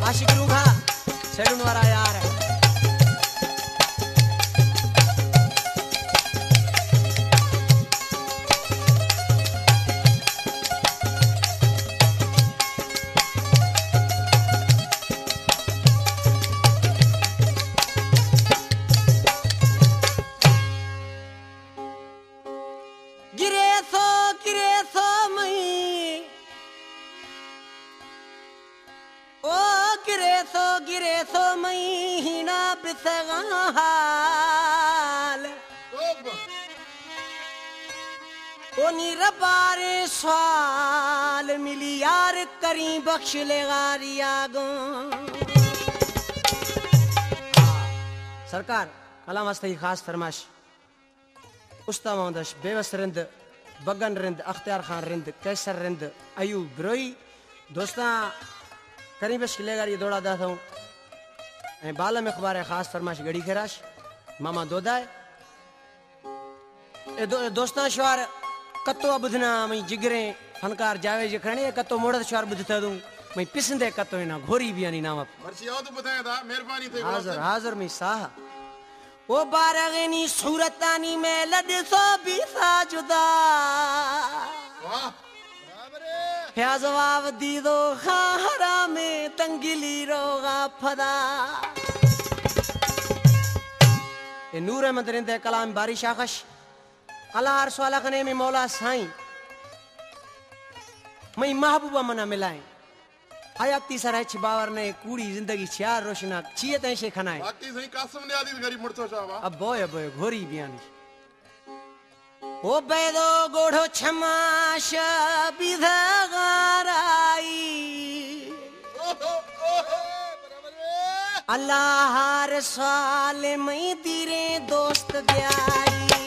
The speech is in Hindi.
आशिक रूहा सैलून वाला यार है। गिरे सो महीना बिसगाल ओ नीरबारे सवाल मिली यार करी बख्श ले गारिया गो। सरकार कलाम वास्ते खास फरमाश उस्ता मोहम्मद बेवस रिंद बगन रिंद अख्तियार खान रिंद कैसर रिंद अयूब ब्रोई दोस्ता करी बख्श ले गारी दौड़ा दाता हूँ ऐं बाल में ख़बर है ख़ास फरमाश गड़ी खराश मामा दोदाए दोस्तां शुआर कतो बुधना मई जिगरे फनकार जावे जे खणे कतो मोड़त शुआर बुधता दूं मई पिसंदे कतो ना घोरी बियानी नाम मर्सी याद बताया था मेहरबानी थे हाजिर हाजिर में साह ओ बारगनी सूरतानी में लड सो बीसा जुदा वाह क्या जवाब दी दो खारा में तंगिली रोगा फदा ए नूर अहमद रिंदे कलाम बारिश आखश अला हर सवाल खने में मौला साईं मई महबूबा मना मिलाए हयाती सरह बावर ने कूड़ी जिंदगी छियार रोशना छिए तै शे खनाए बाकी सही कासम ने आदि गरीब मुड़तो शाबा अब बोय घोरी बियानी ओ बेदो गोढ़ो छमाश बिधगाराई अल्लाह हर साल मई तेरे दोस्त ब्याई